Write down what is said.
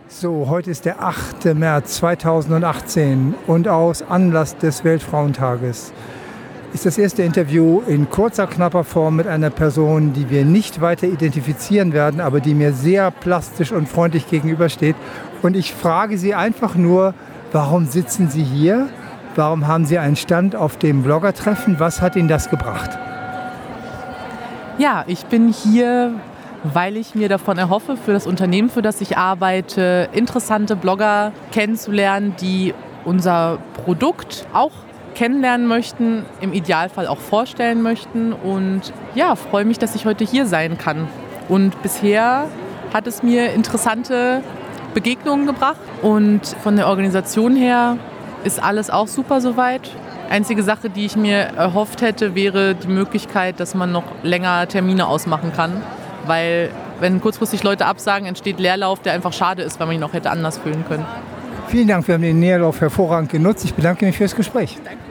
So, heute ist der 8. März 2018 und aus Anlass des Weltfrauentages ist das erste Interview in kurzer, knapper Form mit einer Person, die wir nicht weiter identifizieren werden, aber die mir sehr plastisch und freundlich gegenübersteht. Und ich frage Sie einfach nur, warum sitzen Sie hier? Warum haben Sie einen Stand auf dem Bloggertreffen? Was hat Ihnen das gebracht? Ja, ich bin hier, weil ich mir davon erhoffe, für das Unternehmen, für das ich arbeite, interessante Blogger kennenzulernen, die unser Produkt auch kennenlernen möchten, im Idealfall auch vorstellen möchten. Und ja, freue mich, dass ich heute hier sein kann. Und bisher hat es mir interessante Begegnungen gebracht. Und von der Organisation her ist alles auch super soweit. Einzige Sache, die ich mir erhofft hätte, wäre die Möglichkeit, dass man noch länger Termine ausmachen kann. Weil wenn kurzfristig Leute absagen, entsteht Leerlauf, der einfach schade ist, weil man ihn auch hätte anders füllen können. Vielen Dank, wir haben den Leerlauf hervorragend genutzt. Ich bedanke mich fürs Gespräch. Danke.